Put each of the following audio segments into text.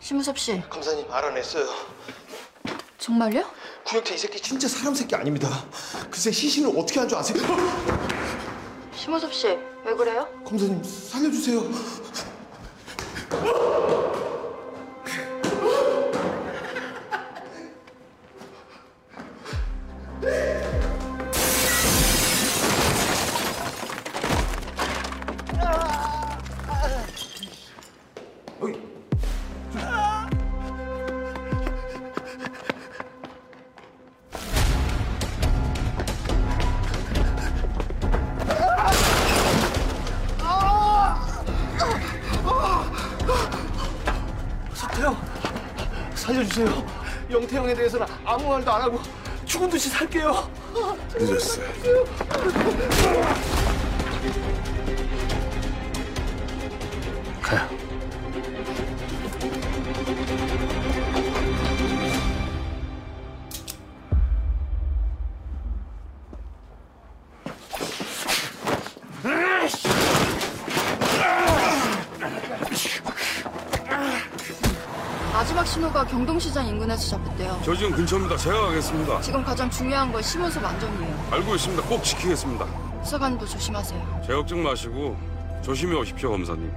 심우섭 씨. 검사님 알아냈어요. 정말요? 구형태 이 새끼 진짜 사람 새끼 아닙니다. 글쎄 시신을 어떻게 한 줄 아세요? 심우섭 씨, 왜 그래요? 검사님 살려주세요. 서태형, 살려주세요. 영태형에 대해서는 아무 말도 안 하고 죽은 듯이 살게요. 늦었어. 가요. 마지막 신호가 경동시장 인근에서 잡혔대요. 저 지금 근처입니다. 제가 가겠습니다. 지금 가장 중요한 건 심우섭 안전이에요. 알고 있습니다. 꼭 지키겠습니다. 수사관도 조심하세요. 제 걱정 마시고 조심히 오십시오, 검사님.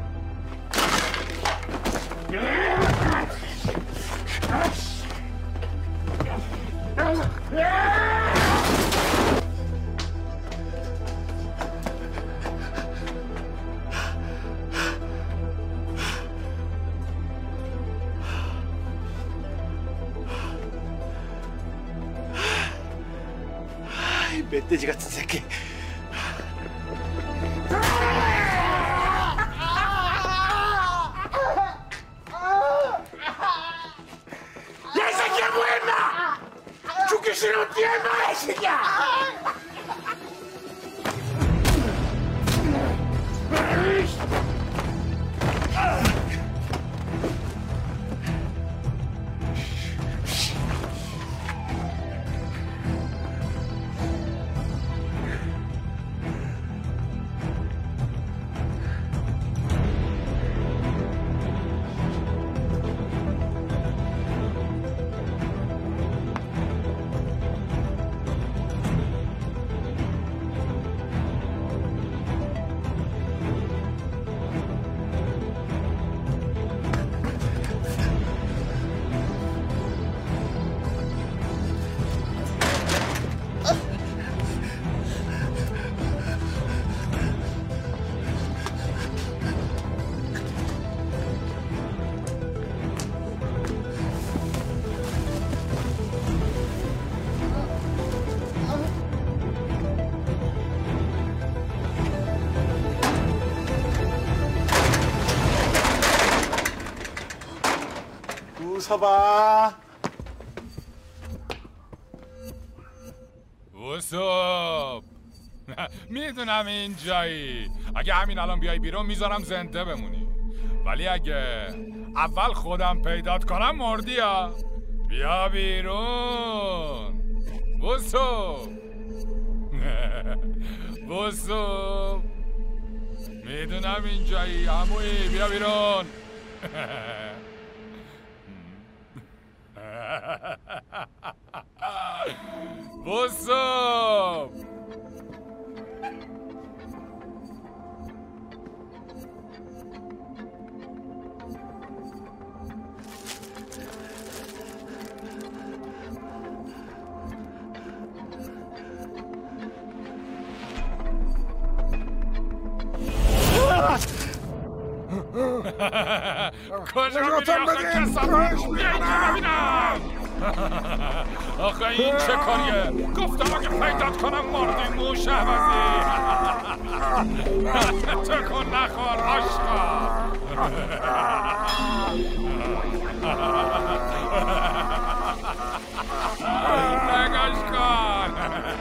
멧돼지 같은 새끼. 야, 이 새끼야, 뭐야, 임마! 죽기 싫으면 뛰어, 임마, 이 새끼야! 웃어봐. 웃어. میدونم اینجایی. اگه همین الان بیای بیرون میذارم زنده بمونی. ولی اگه اول خودم پیدات کنم مردی ها. بیا بیرون. بوسو. بوسو. میدونم اینجایی. عمویی بیا بیرون. بوسو. کجا میری آخه کسافت؟ بیا اینجا ببینم. آخه این چه کاریه؟ گفتم اگه پیدات کنم مردی موش عوضی. تکون نخور آشقا. نگاش کن.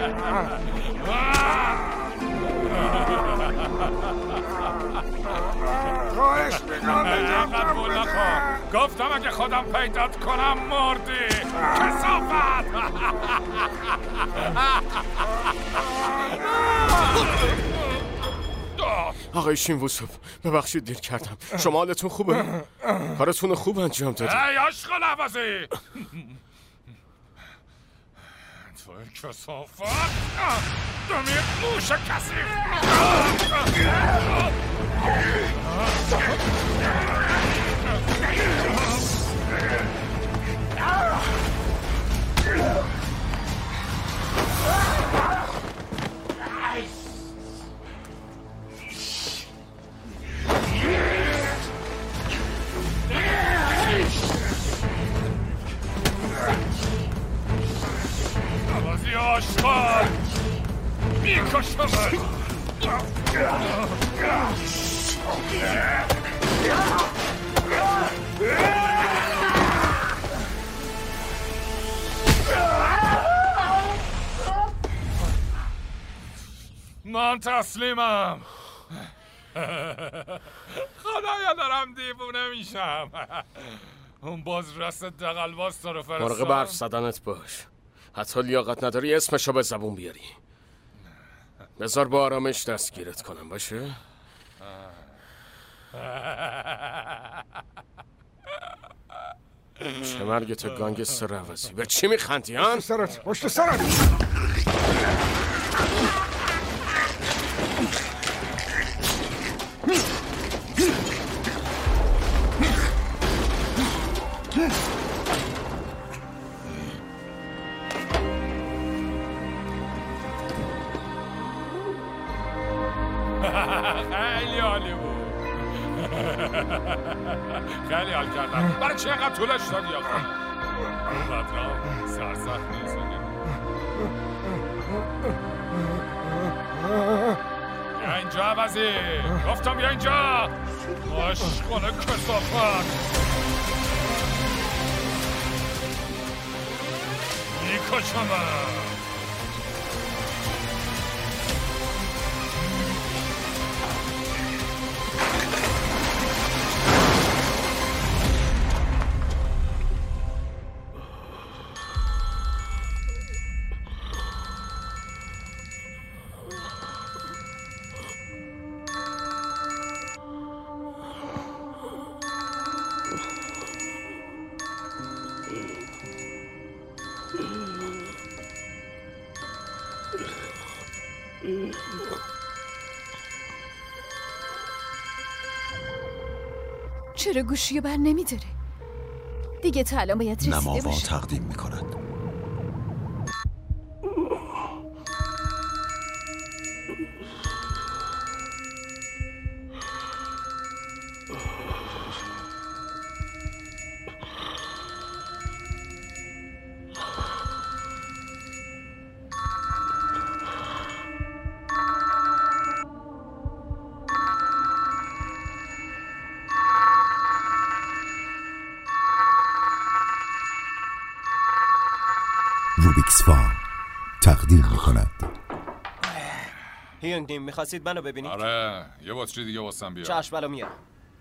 خواهش میکنم اینقدر بول نخور. گفتم اگه خودم پیدات کنم مردی کثافت. آقای شینووسوف ببخشید دیر کردم. شما حالتون خوبه؟ کارتون خوب انجام دادید. ای عشق نوازی توی کسافت دمی موش کثیف. نوازی آشقار میکشمت. من تسلیمم. خدایا دارم دیوونه میشم. اون بازرس دقلواز تو رو فرستاد. مراقب حرف زدنت باش. حتی لیاقت نداری اسمشو به زبون بیاری. بذار با آرامش دستگیرت کنم باشه؟ چه مرگ تو گانگستر عوضی. به چی میخندی ها؟ پشت سرت خیلی عالی بود. خیلی حال کردم. برای چه اینقدر طولش دادی آقا؟ اونقدر سرسخت نیست. بیا اینجا عوضی. گفتم بیا اینجا. عشقانه کثافت. میکشمم. چرا گوشی بر نمیداره؟ دیگه تا الان باید رسیده نماوا باشه. تقدیم میکند. روبیکس فام تقدیم میکند. هیونگ نیم میخواستید منو ببینید؟ آره یه بطری دیگه واسم بیا. چشم بالا میارم.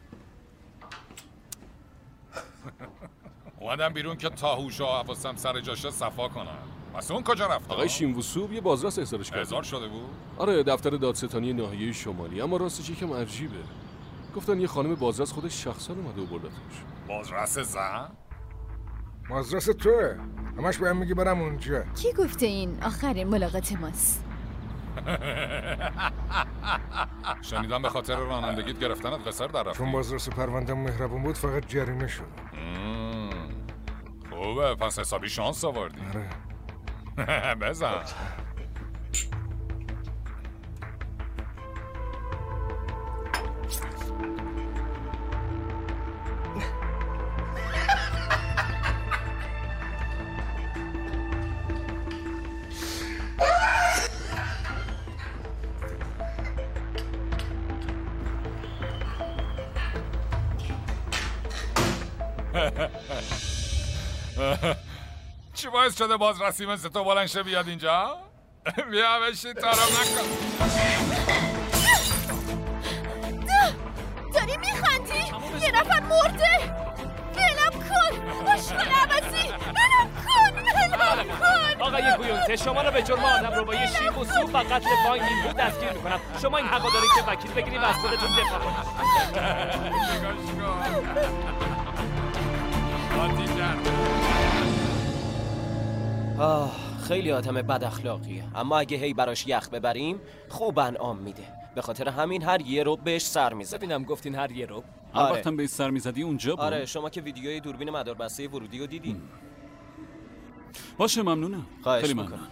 اومدم بیرون که تا هوش و حواسم سر جاشه صفا کنم. واسه اون کجا رفت؟ آقای شینووسوف یه بازرس احضارش کرد. احضار شده بود؟ آره دفتر دادستانی ناحیه شمالی، اما راستش یکم عجیبه. گفتن یه خانم بازرس خودش شخصا اومده و بردتش. بازرس زن؟ بازرس توه. همش بهم میگی برم اونجا. کی گفته این آخرین ملاقات ماست؟ شنیدم به خاطر رانندگیت گرفتنت قصر در رفتی. چون بازرس پروندم مهربون بود فقط جریمه شد. خوبه پس حسابی شانس آوردی. آره. بزن. چی باعث شده بازرسی مثل تو بلند شه بیاد اینجا؟ بیا بشین تارم نکن. داری میخندی؟ یه نفر مرده. ولم کن عشق عوضی. ولم کن. آقای گویونته، شما رو به جرم آدم رو با یه شیب و سوپ و قتل بانک بود دستگیر میکنم. شما این حقا دارید که وکیل بگیرید و از خودتون دفاع کنید. خیلی آدم بد اخلاقیه، اما اگه هی براش یخ ببریم خوب انعام میده. به خاطر همین هر یه رو بهش سر میزد. ببینم گفتین هر یه رو. آره. وقتم بهش سر میزدی اونجا بود. آره شما که ویدیوی دوربین مداربسته ورودی رو دیدین. باشه ممنونم. خیلی ممنونم.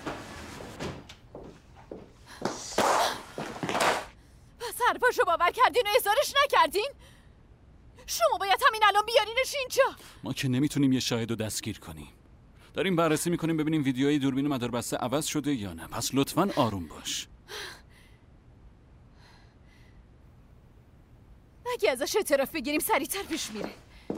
پس حرفاشو باور کردین و اظهارش نکردین؟ شما باید همین الان بیارینش اینجا. ما که نمیتونیم یه شاهد رو دستگیر کنیم. داریم بررسی میکنیم ببینیم ویدیوهای دوربین مداربسته عوض شده یا نه. پس لطفاً آروم باش. اگه ازش اعتراف بگیریم سریعتر پیش میره.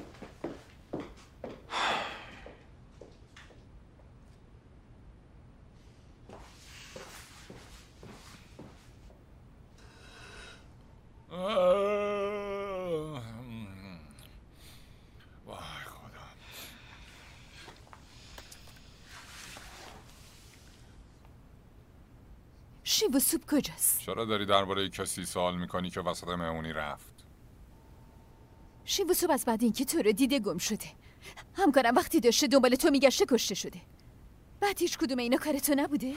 شیب و سوپ کجاست؟ چرا داری درباره کسی سوال میکنی که وسط مهمونی رفت؟ شیب و سوپ از بعد اینکه تو رو دیده گم شده. همکارم وقتی داشته دنبال تو میگشته کشته شده. بعد هیچ کدوم اینا کار تو نبوده؟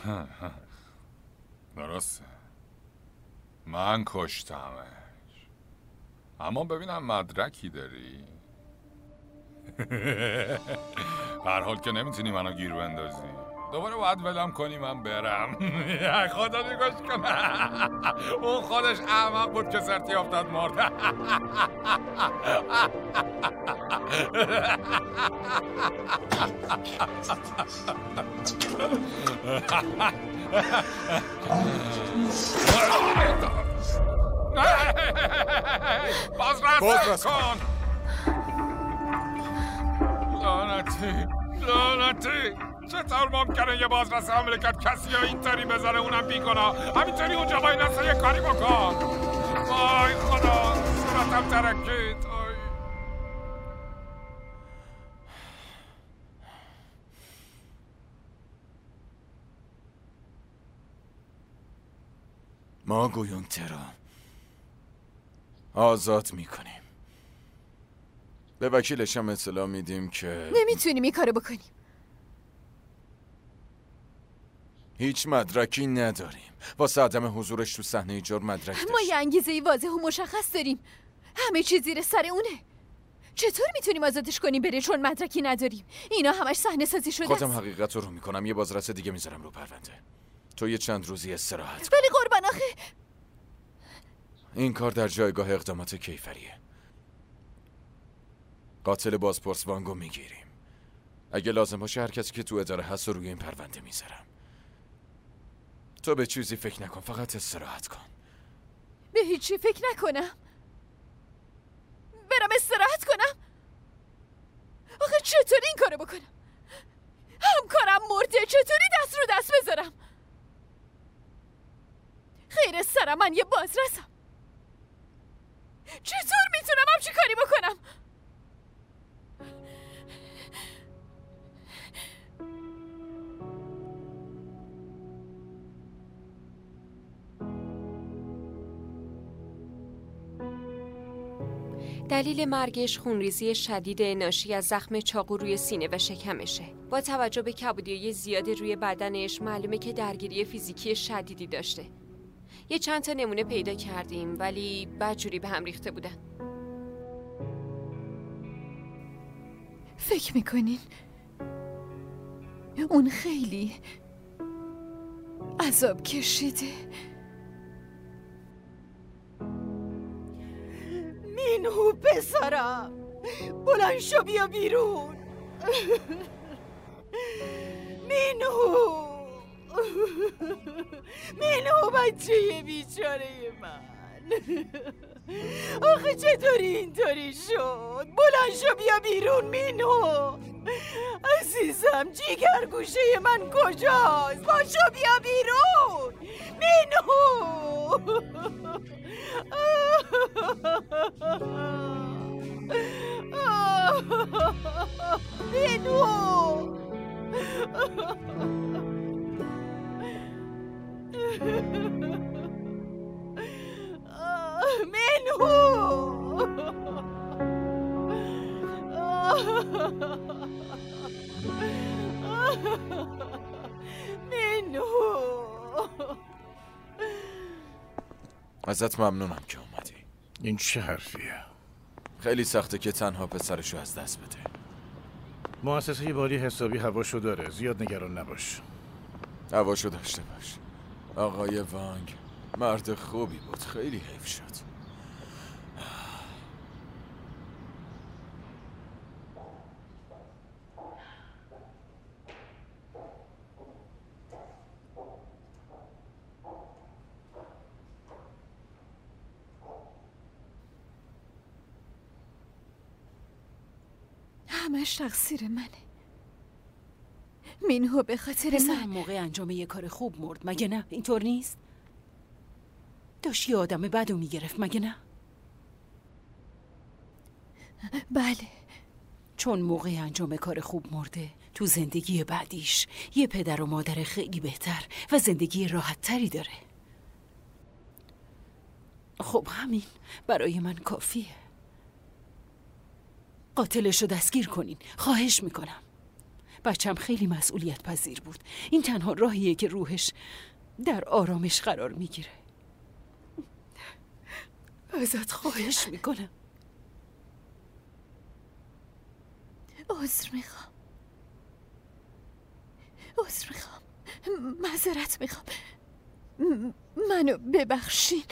درسته، من کشتمش. اما ببینم مدرکی داری؟ هر حال که نمیتونی منو گیر بندازی. دوباره باید ولم کنی من برم. خدا نگاش کنه. اون خودش احمق بود که سرتی افتاد مرد. بازرس کن. لعنتی چطور ممکنه یه بازرس مملکت کسی رو اینطوری بزنه، اونم بیگناه؟ همینطوری اونجا با این اصلا یه کاری بکن. وای خدا صورتم ترکید. ما گویونته را آزاد میکنیم. به وکیلش هم اطلاع میدیم که نمیتونیم این کارو بکنیم. هیچ مدرکی نداریم. واسه عدم حضورش تو صحنه جرم مدرک داشت. ما یه انگیزه واضح و مشخص داریم. همه چیز زیر سر اونه. چطور میتونیم آزادش کنیم بره چون مدرکی نداریم؟ اینا همش صحنه سازی شده خودم است. حقیقت رو میکنم. یه بازرس دیگه میذارم رو پرونده. تو یه چند روزی استراحت. ولی قربان آخه این کار در جایگاه اقدامات کیفریه. قاتل بازپرس وانگو میگیریم. اگه لازم باشه هر کسی که تو اداره هست رو روی این پرونده میذارم. تو به چیزی فکر نکن، فقط استراحت کن. به هیچی فکر نکنم. برم استراحت کنم؟ آخه چطوری این کارو بکنم؟ همکارم مرده، چطوری دست رو دست بذارم؟ خیر سرم، من یه بازرسم. چطور میتونم همچی کاری بکنم؟ دلیل مرگش خونریزی شدید ناشی از زخم چاقو روی سینه و شکمشه. با توجه به کبودیای زیاد روی بدنش معلومه که درگیری فیزیکی شدیدی داشته. یه چند تا نمونه پیدا کردیم ولی بدجوری به هم ریخته بودن. فکر میکنین اون خیلی عذاب کشیده؟ مینو پسرم، بلند شو بیا بیرون. مینو بچه بیچاره من. آخه چطوری اینطوری شد؟ بلند شو بیا بیرون مینو. عزیزم جیگر گوشه من کجاست؟ پاشو بیا بیرون مینو. مینو ازت ممنونم که اومدی. این چه حرفیه؟ خیلی سخته که تنها پسرشو از دست بده. مؤسسه والی حسابی هواشو داره، زیاد نگران نباش. هواشو داشته باش. آقای وانگ مرد خوبی بود، خیلی حیف شد. همش تقصیر منه. مینهو به خاطر پسرم موقع انجام یه کار خوب مرد، مگه نه؟ اینطور نیست؟ داشت یه آدم بدو میگرفت، مگه نه؟ بله. چون موقع انجام کار خوب مرده، تو زندگی بعدیش یه پدر و مادر خیلی بهتر و زندگی راحت تری داره. خب همین برای من کافیه. قاتلش رو دستگیر کنین، خواهش میکنم. بچم خیلی مسئولیت پذیر بود. این تنها راهیه که روحش در آرامش قرار میگیره. ازت خواهش میکنم. عذر میخوام. معذرت میخوام. منو ببخشین.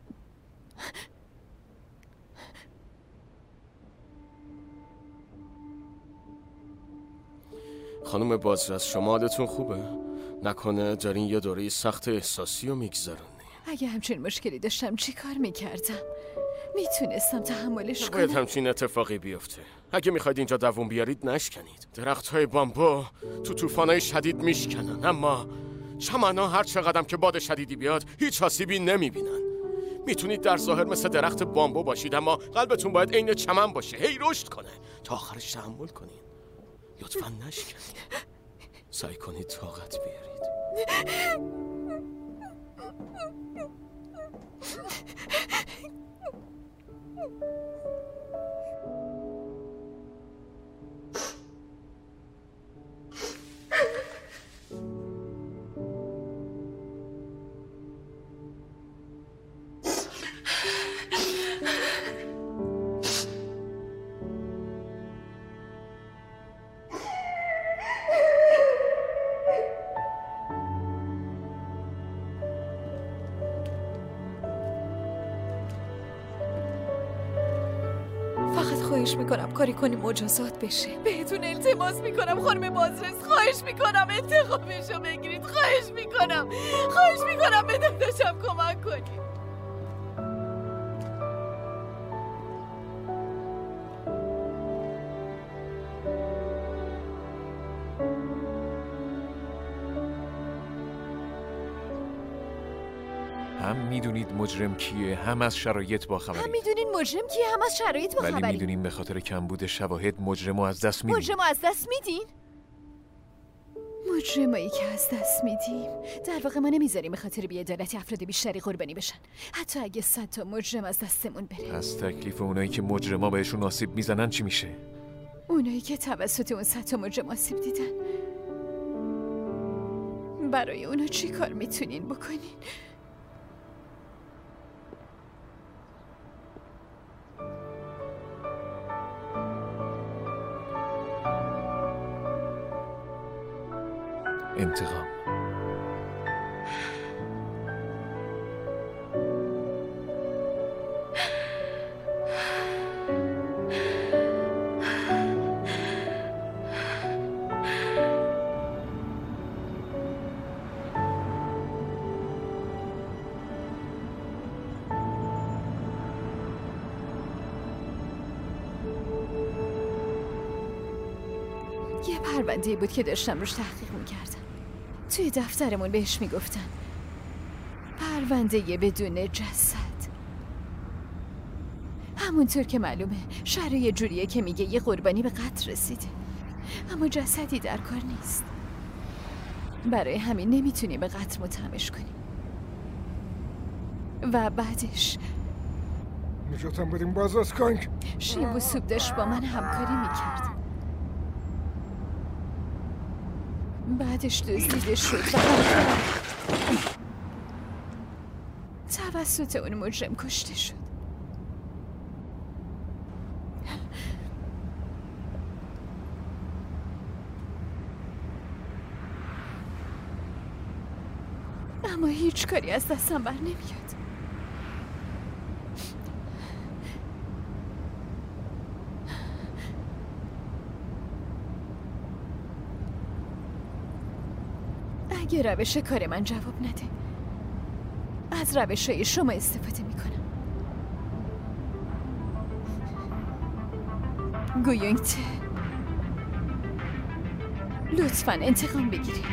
خانم بازرس، شما حالتون خوبه؟ نکنه دارین یه دوره سخت احساسی رو میگذرونی؟ اگه همچین مشکلی داشتم چی کار میکردم؟ میتونستم تحملش کنم. باید همچین اتفاقی بیفته. اگه میخواید اینجا دووم بیارید نشکنید. درخت‌های بامبو تو طوفان‌های شدید میشکنن، اما چمن‌ها هر چقدر که باد شدیدی بیاد هیچ آسیبی نمیبینن. میتونید در ظاهر مثل درخت بامبو باشید، اما قلبتون باید عین چمن باشه، هی رشد کنه تا آخرش تحمل کنین. لطفاً نشکنید. سعی کنید طاقت بیارید. خواهش میکنم کاری کنی مجازات بشه. بهتون التماس میکنم خانم بازرس، خواهش میکنم انتقامشو بگیرید. خواهش میکنم به داداشم کمک کنید. هم میدونید مجرم کیه، هم از شرایط باخبری. هم میدونین مجرم کیه، هم از شرایط باخبری. ولی میدونین به خاطر کمبود شواهد مجرمو از دست میدین. مجرمو از دست میدین؟ مجرمایی که از دست میدیم در واقع ما نمیذاریم به خاطر بی‌عدالتی افراد بیشتری قربانی بشن، حتی اگه 100 تا مجرم از دستمون بره. پس تکلیف اونایی که مجرما بهشون آسیب میزنن چی میشه؟ اونایی که توسط اون 100 تا مجرم آسیب دیدن، برای اونا چی کار میتونین بکنین؟ انتقام. یه پرونده بود که داشتم روش تحقیق میکردم. توی دفترمون بهش میگفتن پرونده بدون جسد. همونطور که معلومه شرح یه جوریه که میگه یه قربانی به قتل رسیده، اما جسدی در کار نیست. برای همین نمیتونی به قتل متهمش کنی. و بعدش نجاتم بدیم باز از کنگ. شیب و سوب داشت با من همکاری میکرد. بعدش دزدیده شد و توسط اون مجرم کشته شد. اما هیچ کاری از دستم بر نمیاد. اگه روش کار من جواب نده، از روش‌های شما استفاده میکنم. گویونگته، لطفاً انتقام بگیری.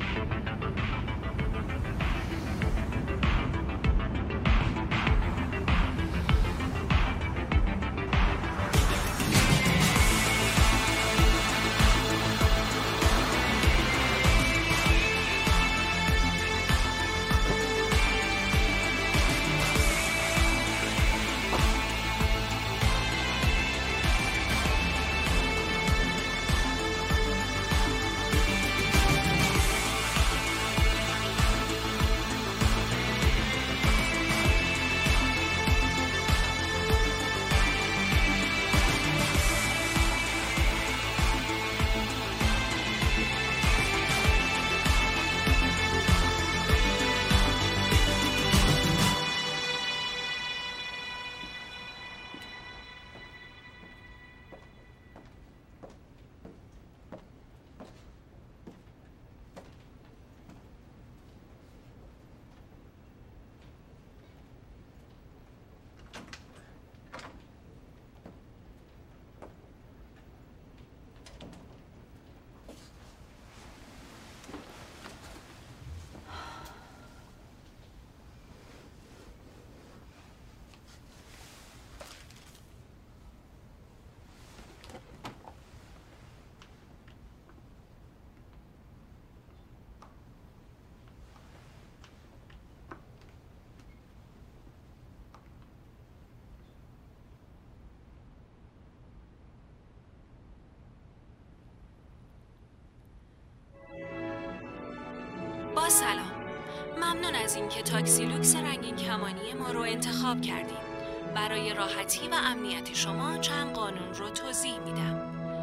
با سلام. ممنون از اینکه تاکسی لوکس رنگین کمانی ما رو انتخاب کردین. برای راحتی و امنیت شما چند قانون رو توضیح میدم.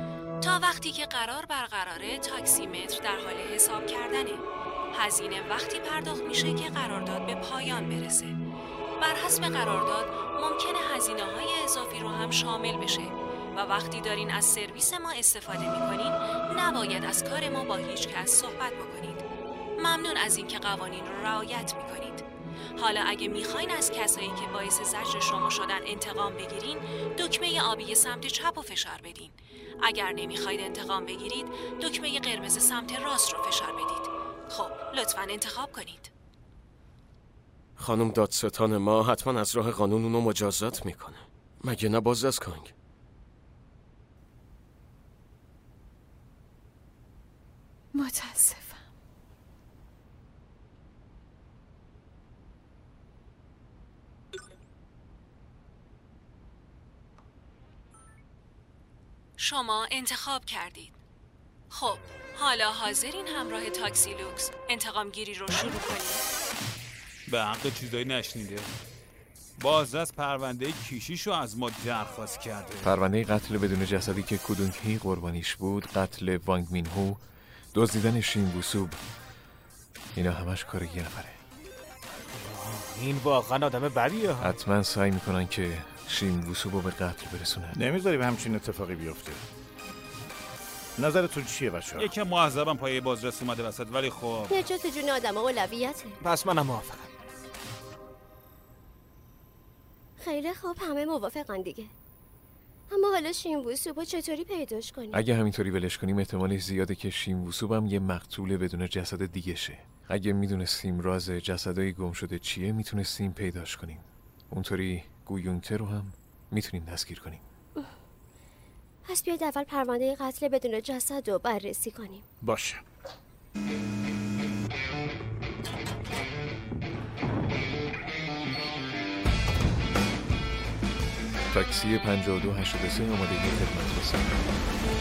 تا وقتی که قرار برقراره، تاکسی متر در حال حساب کردنه. هزینه وقتی پرداخت میشه که قرارداد به پایان برسه. بر حسب قرارداد ممکنه هزینه‌های اضافی رو هم شامل بشه و وقتی دارین از سرویس ما استفاده میکنین نباید از کار ما با هیچ کس صحبت بکنید. ممنون از اینکه قوانین رو رعایت میکنید. حالا اگه میخواین از کسایی که باعث زجر شما شدن انتقام بگیرین، دکمه آبی سمت چپ رو فشار بدین. اگر نمیخواید انتقام بگیرید، دکمه قرمز سمت راست رو فشار بدید. خب لطفاً انتخاب کنید. خانم دادستان ما حتما از راه قانون اونو مجازات میکنه. مگه نه باز از کنگ؟ متاسفم. شما انتخاب کردید. خب حالا حاضرین همراه تاکسی لوکس انتقام گیری رو شروع کنید؟ به حق چیزایی نشنیده. بازرس پرونده کیشیشو از ما درخواست کرده. پرونده قتل بدون جسدی که کودونگ هی قربانیش بود، قتل وانگ مین هو، دزدیدن شین ووسوب، اینا همش کار یه نفره. این واقعا آدم بدیه. حتما سعی میکنن که شین ووسوبو به قتل برسونن. نمیذاریم همچین اتفاقی بیفته. نظرتون چیه بچه‌ها؟ یکم معذبم پای بازرس اومده وسط، ولی خب نجات جون آدم‌ها اولویته. پس منم موافقم. خیلی خوب، همه موافقن دیگه. اما حالا شین ووسوبو چطوری پیداش کنیم؟ اگه همینطوری ولش کنیم احتمالش زیاده که شین ووسوب هم یه مقتول بدون جسد دیگه شه. اگه میدونستیم راز جسدای گم شده چیه میتونستیم پیداش کنیم. اونطوری گویونگته رو هم میتونیم دستگیر کنیم. پس بیاید اول پرونده قتل بدون جسد رو بررسی کنیم. باشه. تاکسی 5283 آمادگی خدمت رسید.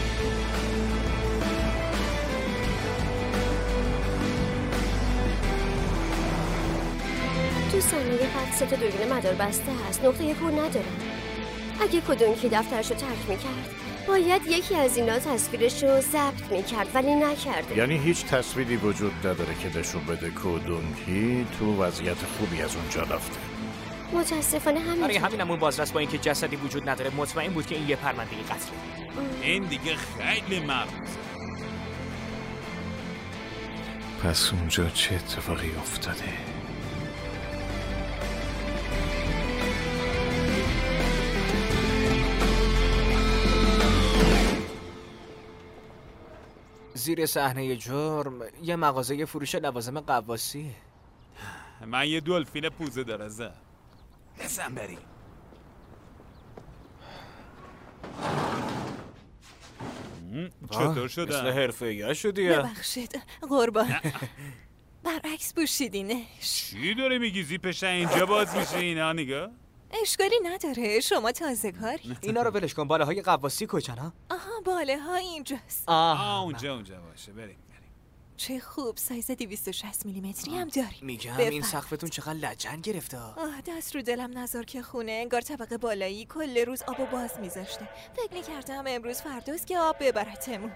تو صندوق خط 3 تا دوربین مدار بسته هست. نقطه کور ندارم. اگه کدوم کی دفترشو ترک میکرد باید یکی از اینا تصویرشو ضبط میکرد ولی نکرده. یعنی هیچ تصویری وجود نداره که نشون بده کدوم کی تو وضعیت خوبی از اونجا رفته. متاسفانه همین. همینمون بازرس با اینکه جسدی وجود نداره مطمئن بود که این یه پرونده قتله. این دیگه خیلی مرموزه. پس اونجا چه اتفاقی افتاده؟ زیر صحنه جرم یه مغازه فروش لوازم غواصی. من یه دلفین پوزه دارم. لسن بریم. چطور شده؟ مثل حرفه‌ای شدی. ببخشید قربان. برعکس پوشیدینش. چی داری میگی؟ زیپش اینجا باز میشه اینا نگاه؟ اشکالی نداره، شما تازه کاری. اینا رو ولش کن. باله های غواصی کجانا؟ آها باله ها اینجاست. اونجا باشه. بریم. چه خوب، سایز 260 میلیمتری هم داریم. میگم این سقفتون چقدر لجن گرفته. دست رو دلم نذار که خونه انگار طبقه بالایی کل روز آبو باز میذاشته. فکر میکردم امروز فرداست که آب ببرتمون.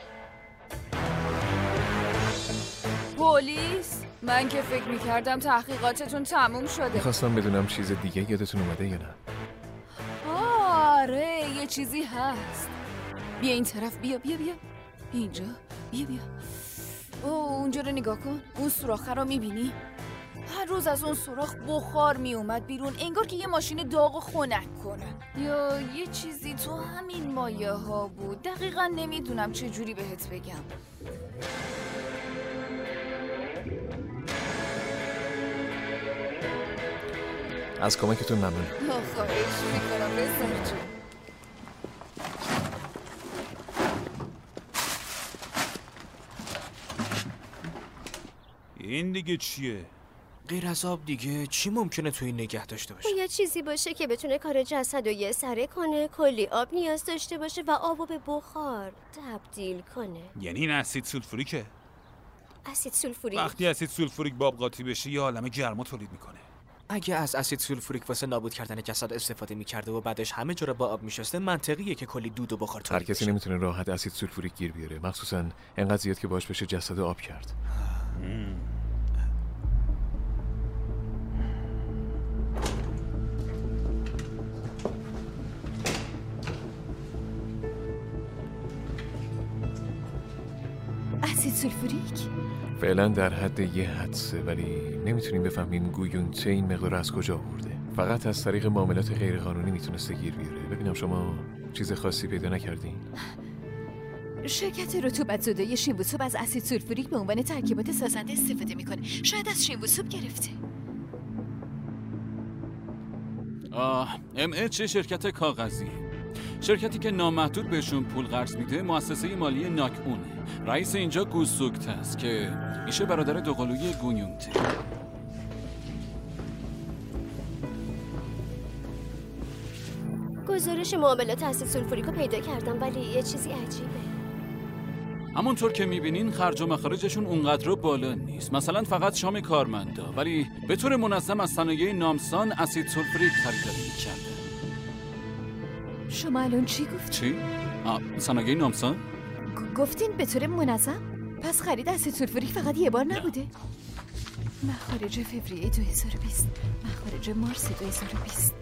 پلیس؟ من که فکر میکردم تحقیقاتتون تموم شده. میخواستم بدونم چیز دیگه یادتون اومده یا نه؟ آره یه چیزی هست. بیا این طرف، بیا اینجا، بیا اونجا رو نگاه کن. اون سوراخ رو میبینی؟ هر روز از اون سوراخ بخار میومد بیرون، انگار که یه ماشین داغ و خنک کنه. یا یه چیزی تو همین مایه ها بود. دقیقا نمیدونم چه جوری بهت بگم. از کمکتون ممنونم. خواهش میکنم بزرگ جون. این دیگه چیه؟ غیر از آب دیگه چی ممکنه توی نگه داشته باشه؟ باید چیزی باشه که بتونه کار جسد رو یه سره کنه، کلی آب نیاز داشته باشه و آبو به بخار تبدیل کنه. یعنی این اسید سولفوریکه؟ اسید سولفوریک؟ وقتی اسید سولفوریک با آب قاطی بشه یه عالمه گرما تولید میکنه. اگه از اسید سولفوریک واسه نابود کردن جسد استفاده میکرده و بعدش همه جا رو با آب میشسته، منطقیه که کلی دود و بخار تولید بشه. هر کسی نمیتونه راحت اسید سولفوریک گیر بیاره، مخصوصا انقدر زیاد که باش بشه جسد آب کرد. اسید سولفوریک؟ فعلا در حد یه حدسه، ولی نمیتونیم بفهمیم گویونته این مقدار از کجا آورده. فقط از طریق معاملات غیرقانونی میتونسته گیر بیاره. ببینم شما چیز خاصی پیدا نکردین؟ شرکت رطوبت‌زدایی شینبوسوب از اسید سولفوریک به عنوان ترکیبات سازنده استفاده میکنه. شاید از شینبوسوب گرفته. MH شرکت کاغذی، شرکتی که نامحدود بهشون پول قرض میده، مؤسسه مالی ناکونه. رئیس اینجا گوسوکت است که میشه برادر دوقلوی گونیونته. گزارش معاملات اسید سولفوریک رو پیدا کردم ولی یه چیزی عجیبه. همونطور که میبینین خرج و مخارجشون اونقدر رو بالا نیست. مثلا فقط شام کارمندا، ولی به طور منظم از صنایع نامسان اسید سولفوریک خریداری می‌کردن. شما الان چی گفت؟ چی؟ صنایع نامسان؟ گفتین به طور منظم؟ پس خرید اسید سولفوریک فقط یه بار نبوده؟ مخارج فوریه 2020، مخارج مارس 2020.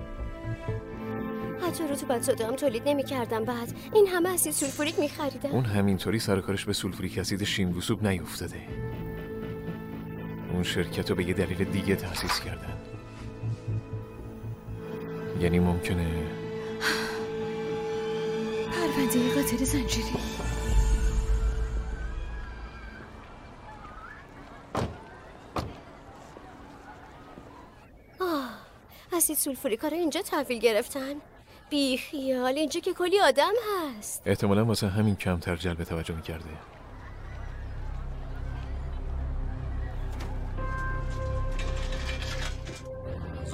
حتی رطوبت‌زده هم تولید نمی‌کردم، بعد این همه اسید سولفوریک می‌خریدن. اون همینطوری سر کارش به سولفوریک اسید شینبوسوب نیفتاده. اون شرکت رو به یه دلیل دیگه تأسیس کردن. یعنی ممکنه پرونده قاتل زنجیری. اسید سولفوریک رو اینجا تحویل گرفتن. بی خیال، اینجا که کلی آدم هست. احتمالاً واسه همین کمتر جلب توجه می‌کرده.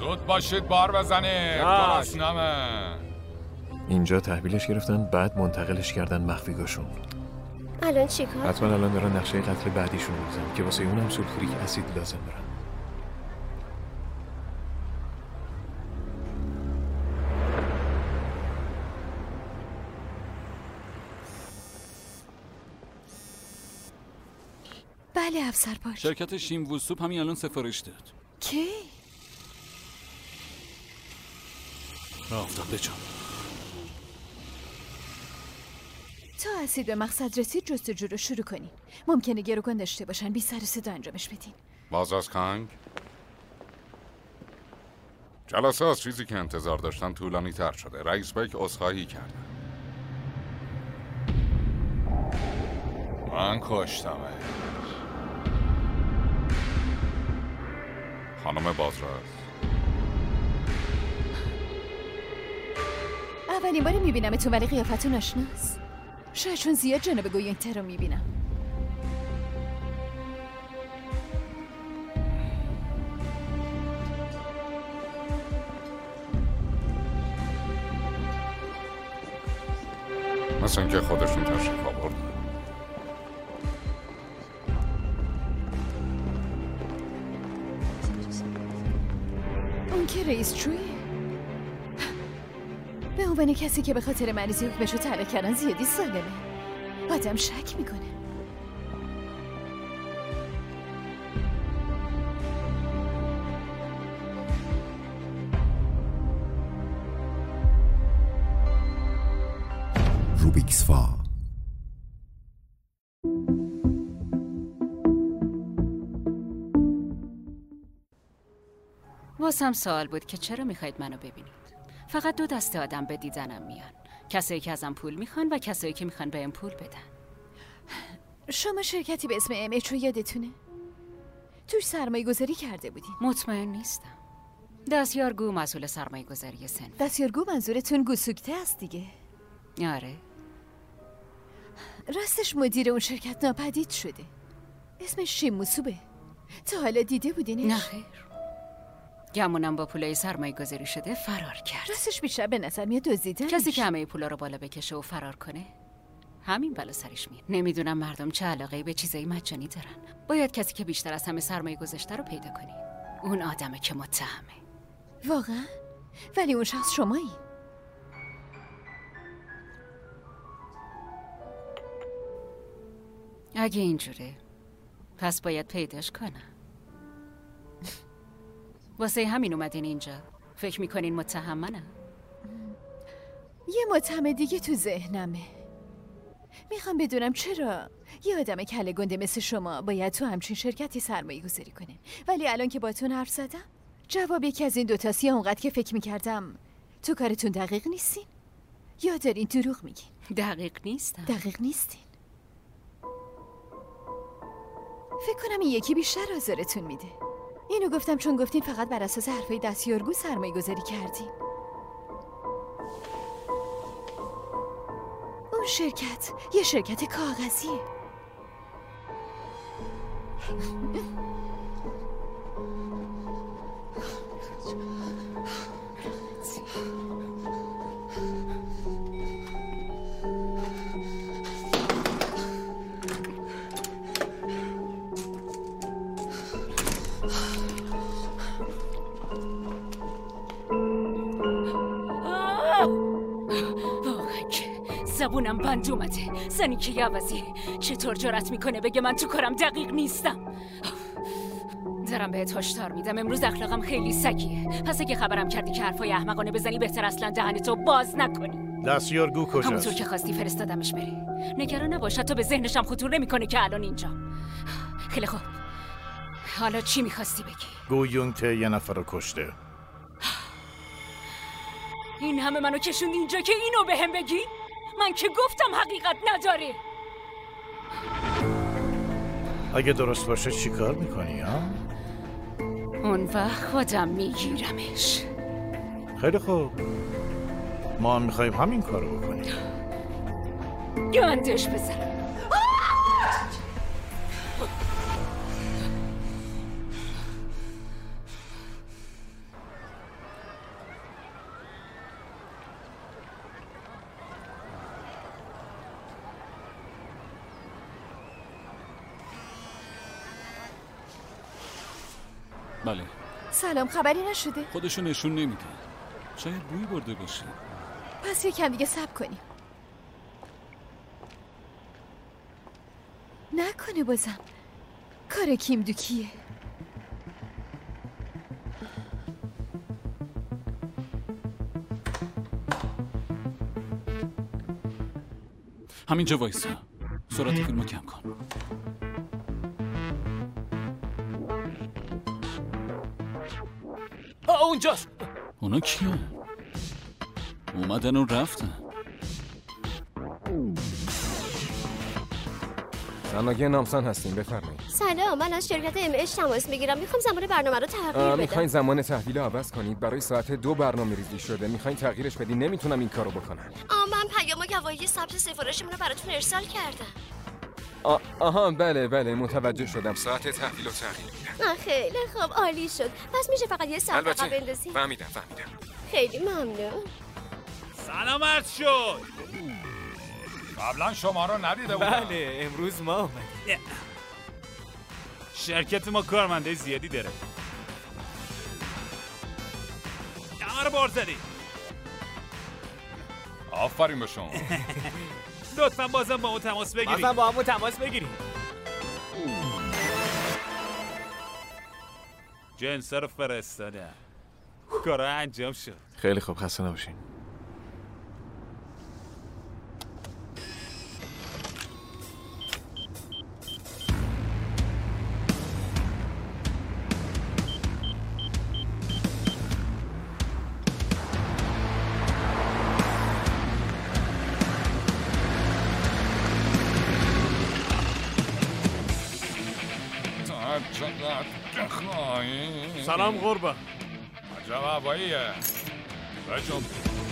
زود باشید بار بزنید. گرسنمه. اینجا تحویلش گرفتن، بعد منتقلش کردن مخفیگاهشون. الان چیکار؟ حتما الان دارن نقشه قتل بعدیشون رو میزنن که واسه اونم سولفوریک اسید لازم دارن. بله افسر باش. شرکت شیموو سوپ همین الان سفارش داد. کی؟ آفتاب جان. تا اسید به مقصد رسید جستجو رو شروع کنین. ممکنه گروگان داشته باشن، بی سر و صدا انجامش بدین. باز از کنگ؟ جلسه از چیزی که انتظار داشتن طولانی تر شده. رئیس بیک عذرخواهی کرده. من کشتمه. خانم بازرس. اولین بار میبینمتون ولی قیافتون آشناست. شاید چون زیاد جناب گوینتر رو میبینم. مثل اینکه خودشون تشریف آورد. اون که رئیس چویه؟ به عنوان کسی که به خاطر مریضی حکمشو طلب کردن زیادی سالمه. آدم شک میکنه. روبیکس فا. واسم سوال بود که چرا میخواید منو ببینید؟ فقط دو دسته آدم به دیدنم میان. کسایی که ازم پول میخوان و کسایی که میخوان بهم پول بدن. شما شرکتی به اسم MH رو یادتونه؟ توش سرمایه گذاری کرده بودین. مطمئن نیستم. دستیارگو مسئول سرمایه گذاری صنف. دستیارگو منظورتون گوسوکته است دیگه؟ آره. راستش مدیر اون شرکت ناپدید شده. اسمش شیموسوبه. تا حالا دیده بودینش؟ نه خیر. گمونم با پولای سرمایه گذاری شده فرار کرد. راستش بیشتر به نظر میاد دزدیدنش. کسی که همه پولا رو بالا بکشه و فرار کنه همین بلا سرش میاد. نمیدونم مردم چه علاقه‌ای به چیزای مجانی دارن. باید کسی که بیشتر از همه سرمایه گذاشته رو پیدا کنی. اون آدمه که متهمه. واقعا؟ ولی اون شخص شمایی. اگه اینجوره پس باید پیداش کنم. واسه همین اومدین اینجا؟ فکر میکنین متهم منم؟ یه متهم دیگه تو ذهنمه. میخوام بدونم چرا یه آدم کله گنده مثل شما باید تو همچین شرکتی سرمایه گذاری کنه. ولی الان که باتون حرف زدم جواب یکی از این دوتاست. یا اونقدر که فکر میکردم تو کارتون دقیق نیستین یا دارین دروغ میگین. دقیق نیستم. دقیق نیستین. فکر کنم این یکی بیشتر آزارتون میده. اینو گفتم چون گفتین فقط بر اساس حرفای دستیارگو سرمایه گذاری کردین. اون شرکت یه شرکت کاغذیه. زبونم بند اومده. زنی که یه عوضی چطور جرأت میکنه بگه من تو کارم دقیق نیستم؟ دارم بهت هشدار میدم امروز اخلاقم خیلی سگیه. پس اگه خبرم کردی که حرفای احمقانه بزنی بهتر اصلا دهنتو باز نکنی. دستیارگو کجاست؟ همونطور که خواستی فرستادمش بره. نگران نباش حتی به ذهنشم خطور نمیکنه که الان اینجا. خیلی خوب حالا چی میخواستی بگی؟ گویونگته یه نفر رو کشته. این همه منو کشوندی اینجا که اینو بهم بگی؟ من که گفتم حقیقت نداره. اگه درست باشه چی کار میکنی ها؟ اون وقت خودم میگیرمش. خیلی خوب ما هم میخواییم همین کارو بکنیم. گندش بزن. بله. سلام، خبری نشده؟ خودشو نشون نمیده. شاید بوی برده باشه. پس یکم دیگه صبر کنیم. نکنه بازم کار کیم دوکیه. همینجا وایسا. سرعت فیلمو کم کن. اونجاست. اونا کیه؟ اومدن و رفتن. صنایع نامسان هستیم، بفرمایید. سلام، من از شرکت MH تماس میگیرم. میخوام زمان برنامه رو تغییر بدم. میخواین زمان تحویل عوض کنید؟ برای ساعت 2 برنامه ریزی شده. میخواین تغییرش بدین؟ نمیتونم این کارو بکنم. من پیام و گواهی ثبت سفارشمون رو براتون ارسال کردم. آها بله متوجه شدم. ساعت تحویل و تغییر میدم. خیلی خوب، عالی شد. پس میشه فقط یه ساعت عقب بندازیم؟ فهمیدم. خیلی ممنون. سلام عرض شد. قبلا شما رو ندیده بودم. بله، امروز ما اومدیم. شرکت ما کارمنده زیادی داره. کمر بار زدی. آفرین به شما. لطفا بازم با ما تماس بگیرید. بازم با همون تماس بگیرید. جنسا رو فرستادم. کارا انجام شد. خیلی خوب، خسته نباشین. سلام قربه. عجب هواییه. بجنب.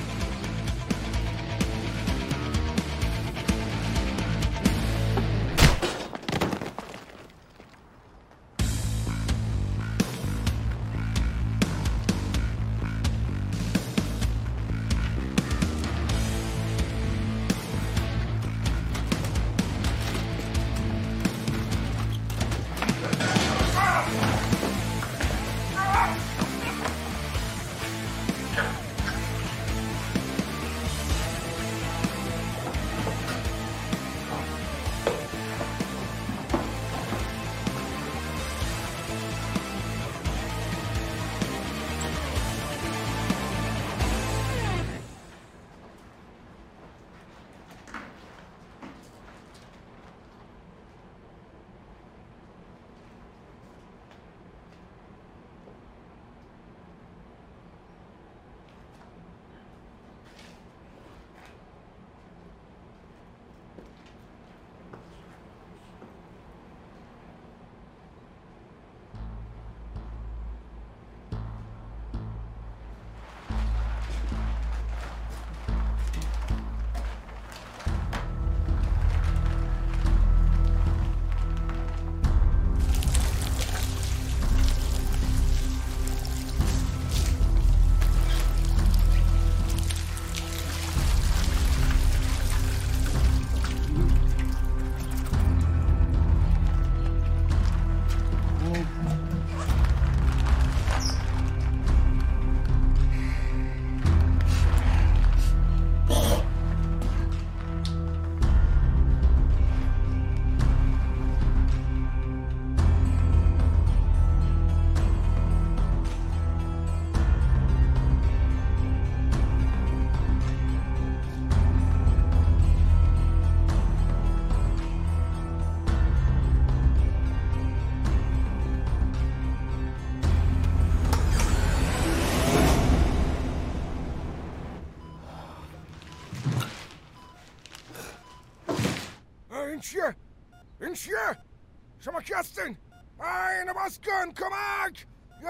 این چیه؟ شما کی هستین؟ اینو باز کن، کمک!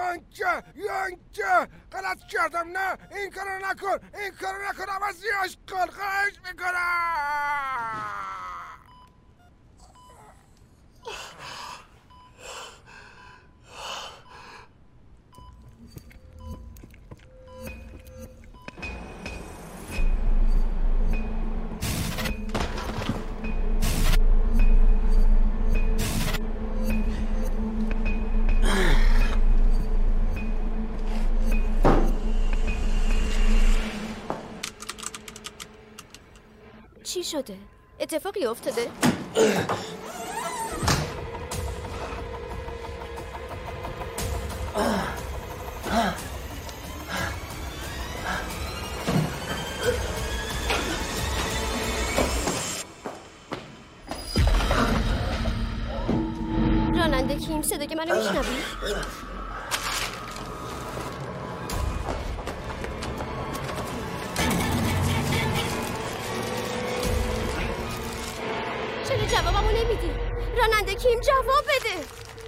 اینجا غلط کردم. نه، این کارو نکن، عوضیش کن، خواهش میکنم. شده؟ اتفاقی افتاده؟ راننده کیم صدای منو میشنوی؟ چرا جوابمو نمیدی؟ راننده کیم جواب بده.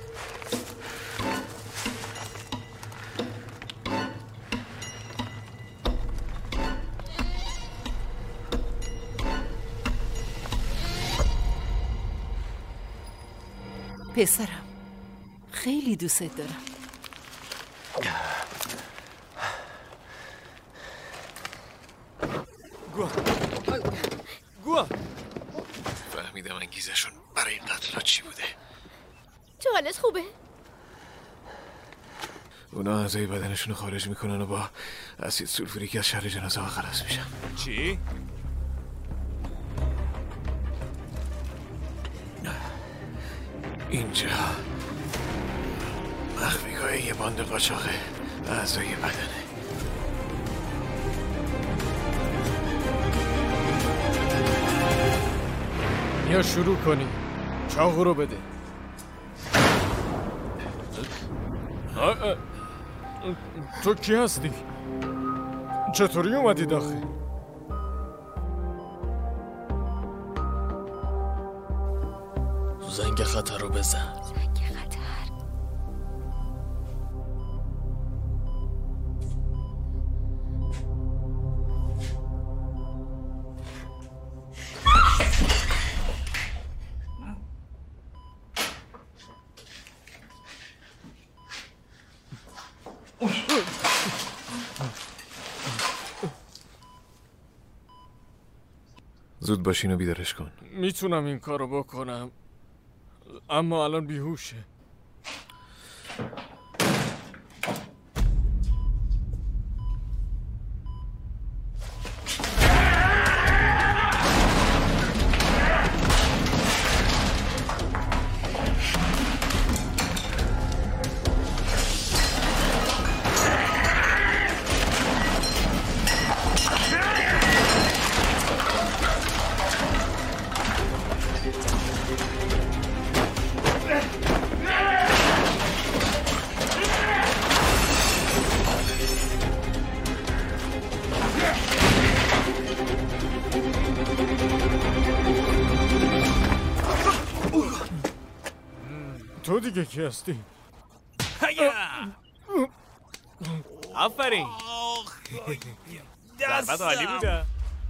پسرم خیلی دوست دارم. گوه فهمیدم انگیزشون برای این قتل چی بوده. تو حالت خوبه؟ اونا اعضای بدنشون رو خارج میکنن و با اسید سولفوریک از شر جنازه ها خلاص میشن. چی؟ اینجا مخفیگاه یه باند قاچاق اعضای بدنه. یا شروع کنی. چاقو رو بده. تو کی هستی؟ چطوری اومدی داخل؟ زنگ خطر رو بزن. زود باشین و بیدارش کن. میتونم این کارو بکنم اما الان بیهوشه. تو دیگه کی هستی؟ آفرین. ضربت عالی بوده.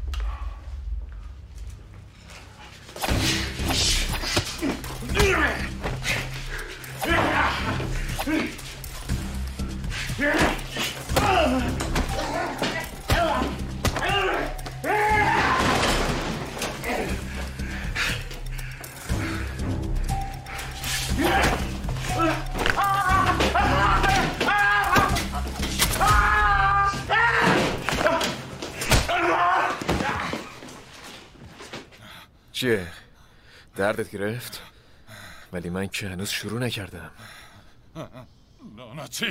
چیه؟ دردت گرفت؟ ولی من که هنوز شروع نکردم. لعنتی.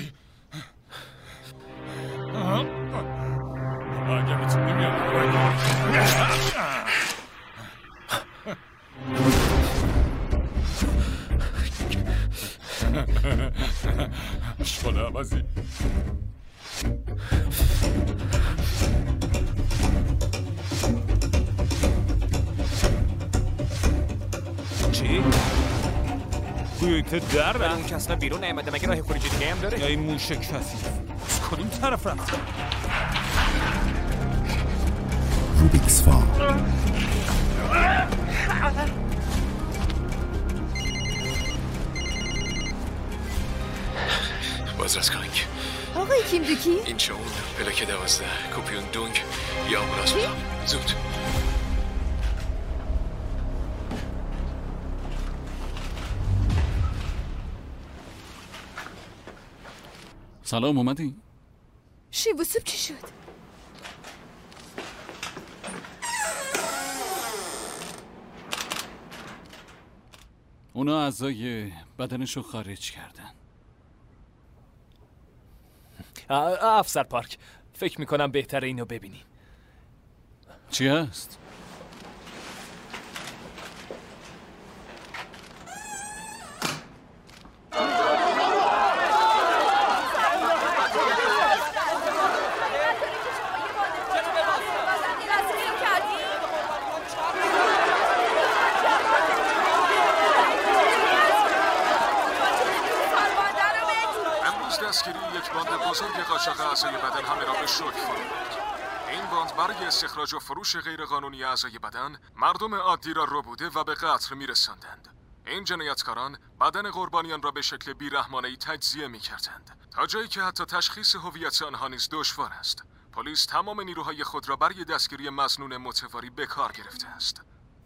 اگه میتونی بیام شکل عوضی. چی؟ گویته در ولی اون کسنا بیرون نیامده. مگه راه خروجی دیگه هم داره؟ یا این موشک کثیف از کدوم طرف رفت؟ روبیکس فال. بازرس کانگ. آقای کیم دوکی؟ این چه اون پلاک 12 کوپیون دونگ یا آمبولانس بودم. زود. سلام اومدی؟ شیو سوپ چی شد؟ اونا اعضای بدنشو خارج کردن. افسر پارک، فکر میکنم بهتره اینو ببینی. چی هست؟ دستگیری یک باند بزرگ قاچاق اعضای بدن همه را به شوک فرو برد. این باند برای استخراج و فروش غیرقانونی اعضای بدن مردم عادی را ربوده و به قتل میرساندند. این جنایتکاران بدن قربانیان را به شکل بیرحمانه‌ای تجزیه میکردند، تا جایی که حتی تشخیص هویت آنها نیز دشوار است. پلیس تمام نیروهای خود را برای دستگیری مظنون متواری به کار گرفته است.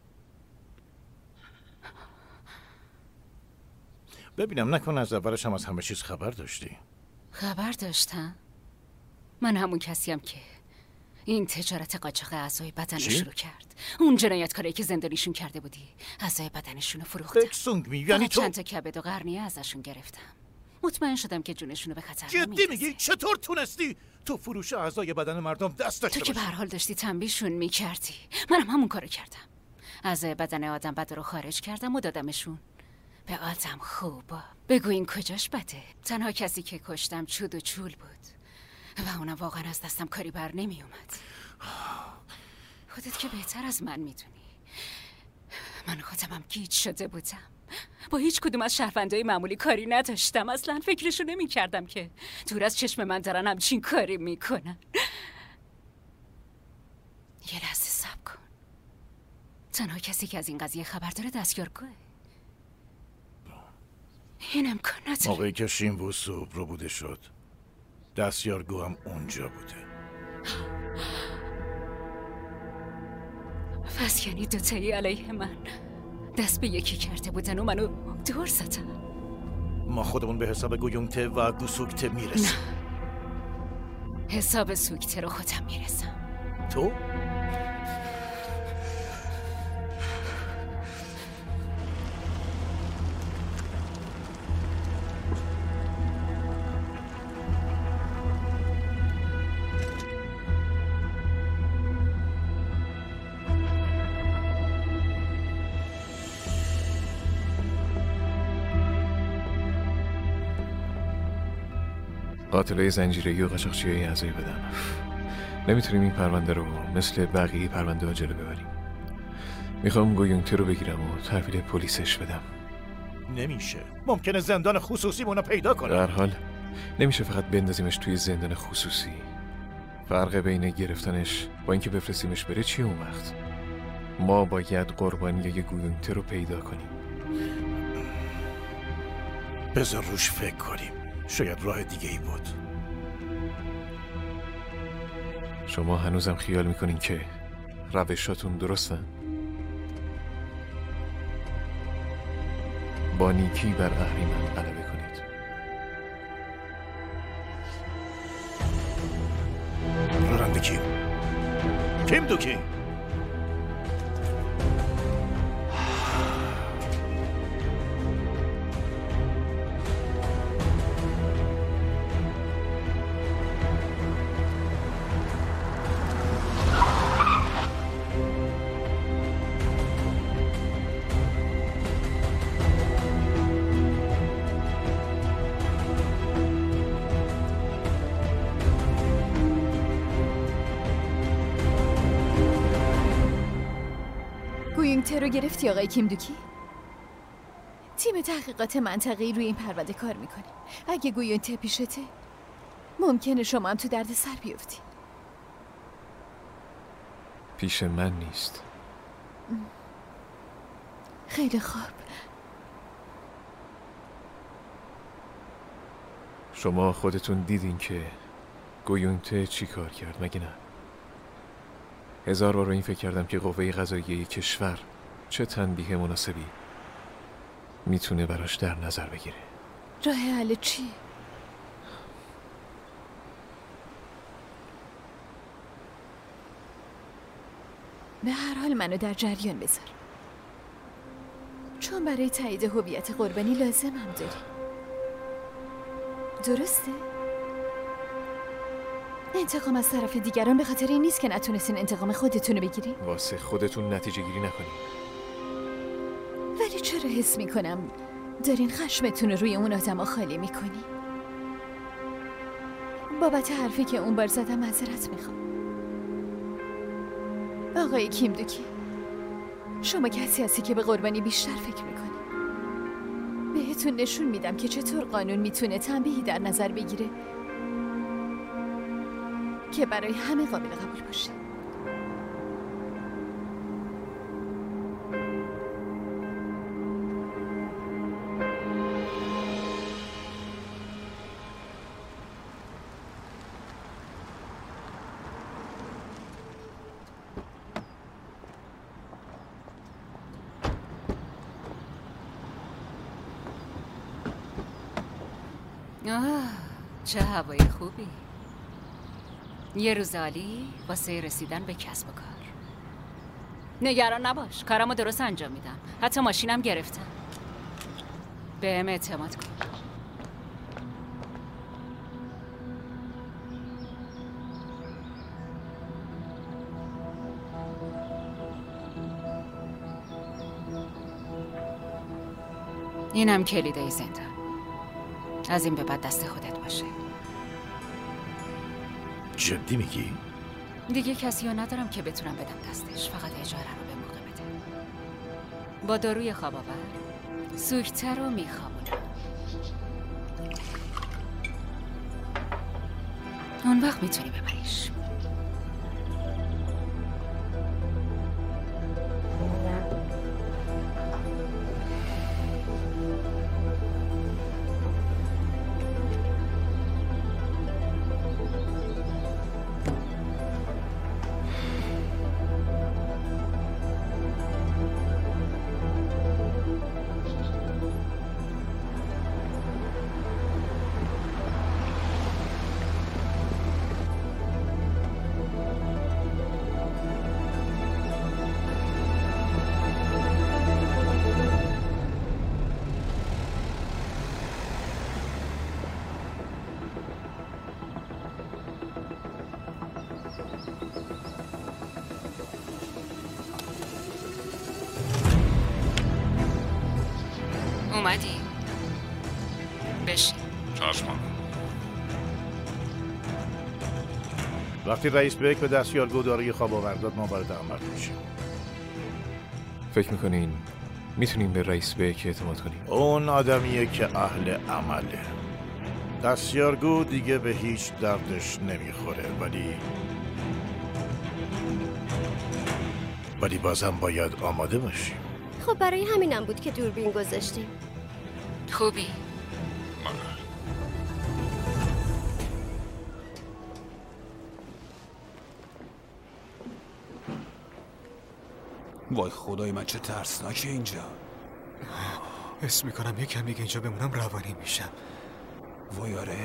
ببینم نکن از اولش هم از همه چیز خبر داشتی؟ خبر داشتم؟ من همون کسیم که این تجارت قاچاق اعضای بدن شروع کرد. اون جنایتکاری که زندانیشون کرده بودی اعضای بدنشون رو فروختم. بکسونگ می یعنی تو؟ چند تا کبد و قرنیه ازشون گرفتم. مطمئن شدم که جونشون رو به خطر جدی نمیندازه. میگی؟ چطور تونستی تو فروش اعضای بدن مردم دست داشته تو که به هر حال داشتی تنبیهشون میکردی. منم همون کارو کردم. اعضای بدن آدم بد رو خارج کردم و دادمشون به آدم خوبا. بگو این کجاش بده؟ تنها کسی که کشتم چود و چول بود و اونم واقعا از دستم کاری بر نمی اومد. خودت که بهتر از من میدونی من خودمم گیج شده بودم. با هیچ کدوم از شهروندای معمولی کاری نداشتم. اصلا فکرشو نمی کردم که دور از چشم من دارن همچین کاری میکنن. یه لحظه صبر کن. تنها کسی که از این قضیه خبر داره دستیارگوه. این امکان نداره. موقعی که شینووسو رو بوده شد دستیارگو هم اونجا بوده. پس یعنی دوتایی علیه من دست به یکی کرده بودن و منو دور زدن. ما خودمون به حساب گویونگته و گوسوکته میرسیم. حساب سوکته رو خودم میرسم. تو؟ قاتلای زنجیره‌ای و قاچاقچیای اعضای بدن. نمیتونیم این پرونده رو مثل بقیه پرونده ها جلو ببریم. میخوام گویونگته رو بگیرم و تحویل پلیسش بدم. نمیشه. ممکنه زندان خصوصی مونو پیدا کنه. در حال نمیشه فقط بندازیمش توی زندان خصوصی. فرق بین گرفتنش با اینکه بفرستیمش بره چیه اون وقت؟ ما باید قربانی یه گویونگته رو پیدا کنیم. بذار روش فکر کنیم. شاید راه دیگه ای بود. شما هنوزم خیال میکنین که روشاتون درستن؟ با نیکی بر اهریمن غلبه کنید. راننده کیم؟ کیم دوکی؟ گویونگته رو گرفتی آقای کیمدوکی؟ تیم تحقیقات منطقه‌ای روی این پرونده کار میکنه. اگه گویونگته پیشته ممکنه شما هم تو درد سر بیفتی. پیش من نیست. خیلی خوب. شما خودتون دیدین که گویونگته چی کار کرد مگه نه؟ 1000 بار این فکر کردم که قوه قضاییه کشور چه تنبیه مناسبی میتونه براش در نظر بگیره. راه حل چیه؟ به هر حال منو در جریان بذار. چون برای تایید هویت قربانی لازم هم داری. درسته؟ انتقام از طرف دیگران به خاطر این نیست که نتونستین انتقام خودتونو بگیری؟ واسه خودتون نتیجه گیری نکنین. ولی چرا حس میکنم دارین خشمتون رو روی اون آدم خالی میکنی؟ بابت حرفی که اون بار زدم معذرت میخوام. آقای کیمدوکی، شما کسی هستی که به قربانی بیشتر فکر میکنی. بهتون نشون میدم که چطور قانون میتونه تنبیهی در نظر بگیره که برای همه قابل قبول باشه. چه هوای خوبی. یه روز عالی واسه رسیدن به کسب و کار. نگران نباش، کارمو درست انجام میدم. حتی ماشینم گرفتم. بهم اعتماد کن. اینم کلیدای زندان. از این به بعد دست خودت باشه. جدی میگی؟ دیگه کسی رو ندارم که بتونم بدم دستش. فقط اجاره رو به موقع بده. با داروی خواب آور سوکته رو میخوابونم. اون وقت میتونی ببریش. اومدی؟ بشین. چشمان. وقتی رئیس بیک به دستیارگو داروی خواب آورداد ما وارد عمل میشیم. فکر میکنین میتونیم به رئیس بیک اعتماد کنیم؟ اون آدمیه که اهل عمله. دستیارگو دیگه به هیچ دردش نمیخوره ولی بازم باید آماده باشیم. خب برای همینم بود که دوربین گذاشتیم. خوبی؟ وای خدای من چه ترسناکه اینجا. حس میکنم یکم دیگه اینجا بمونم روانی میشم. وای آره.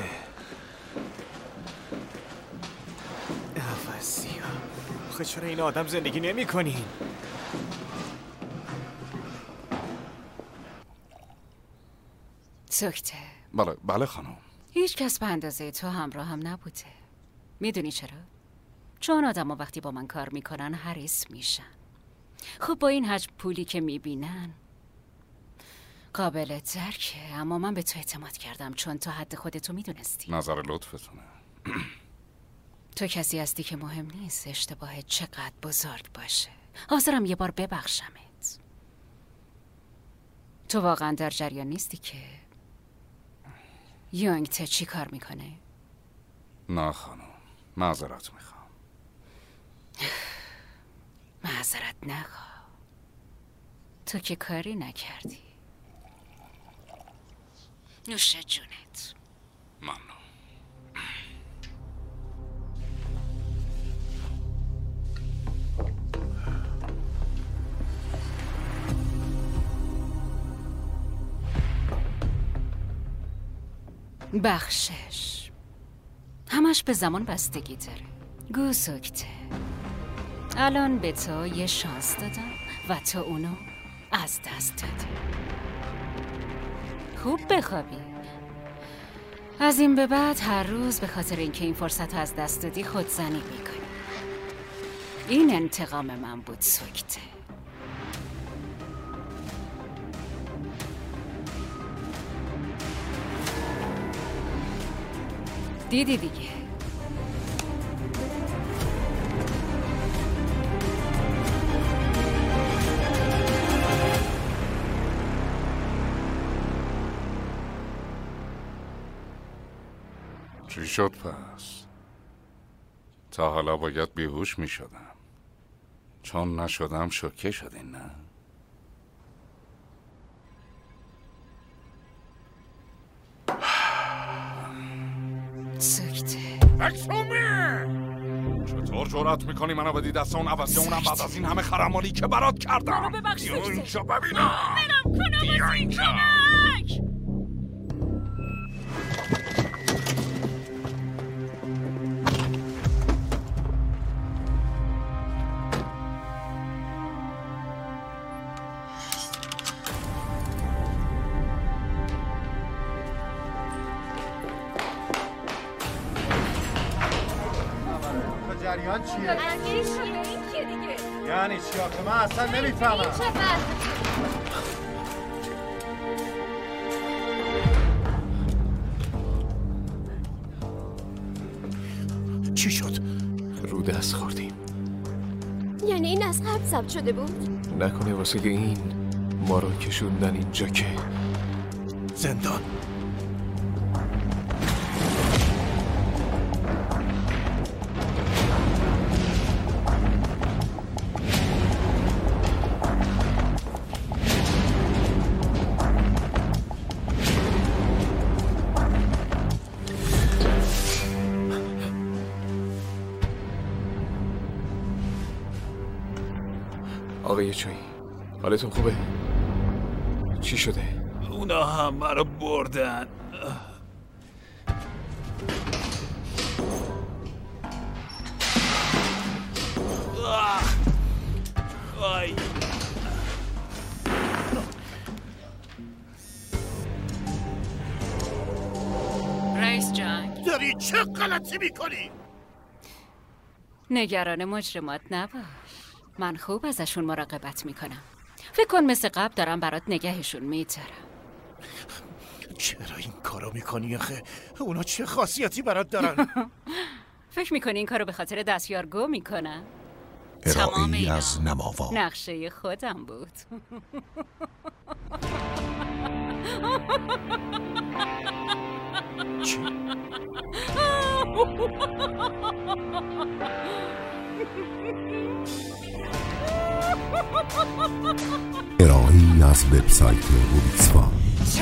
عوضی ها. آخه چرا این آدم زندگی نمی کنین؟ سکته. بله خانم. هیچ کس به اندازه تو همراه هم نبوده. میدونی چرا؟ چون آدم ها وقتی با من کار میکنن حریص میشن. خب با این حجم پولی که میبینن قابل درکه، اما من به تو اعتماد کردم چون تا حد خودتو میدونستی. نظر لطفتونه. تو کسی هستی که مهم نیست اشتباهت چقدر بزرگ باشه. حاضرم یه بار ببخشمت. تو واقعا در جریان نیستی که یونگته چی کار میکنه؟ نه خانم، معذرت میخوام. معذرت نخوا. تو که کاری نکردی. نوش جونت. ممنون. بخشش همش به زمان بستگی داره. گو سکته. الان به تو یه شانس دادم و تو اونو از دست دادی. خوب بخوابی. از این به بعد هر روز به خاطر اینکه این فرصت از دست دادی خودزنی میکنی. این انتقام من بود سکته. دیدی دیگه. چی شد پس؟ تا حالا باید بیهوش می شدم. چون نشدم شوکه شدین نه؟ سکته. اکسومی! چطور جرأت میکنی منو بدی دست اون عوضی اونم بعد از این همه خرمالی که برات کردم؟ منو ببخش سکته. بیا اینجا ببینم. منم کنم بیا اینجا. جریان چیه؟ این چیه دیگه؟ یعنی چی آخه من اصلا نمیفهمم. چی شد؟ رو دست خوردیم. یعنی این از قبل ثبت شده بود؟ نکنه واسه این ما رو کشوندن اینجا که زندان. آقای چایی حالتون خوبه؟ چی شده؟ اونا همه رو بردن. آی. رئیس جنگ داری چه غلطی میکنی؟ نگران مجرمات نباش. من خوب ازشون مراقبت میکنم. فکر کن مثل قبل دارم برات نگهشون میترم. چرا این کارو میکنی آخه؟ اونا چه خاصیتی برات دارن؟ فکر میکنی این کارو به خاطر دستیارگو میکنم؟ ارائه‌ای از نماوا. نقشه خودم بود. چی؟ ارائه‌ای از وبسایت روبیکس فان.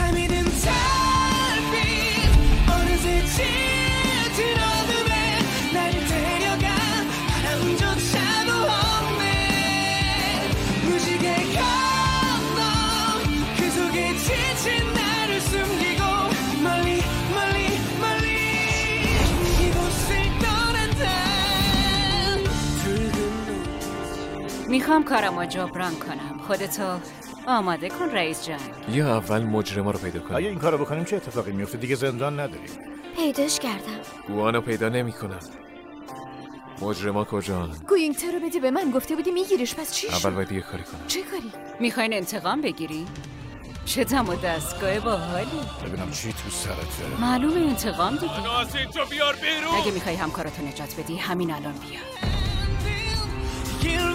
میخوام کارمو جبران کنم. خودتو آماده کن رئیس جنگ. یا اول مجرما رو پیدا کنیم. اگه این کارو بکنیم چه اتفاقی میفته؟ دیگه زندان نداریم. پیداش کردم. گوانو پیدا نمی‌کنم. مجرما کجان؟ گوینگتر رو بده به من. گفته بودی میگیریش. پس چی شد؟ اول باید یه کاری کنم. چه کاری؟ میخواین انتقام بگیری؟ چه دم و دستگاه باحالی. ببینم چی تو سرته. معلومه انتقام دیگه. منو از اینجا بیار بیرون. اگه میخوای همکاراتو نجات بدی همین الان بیا.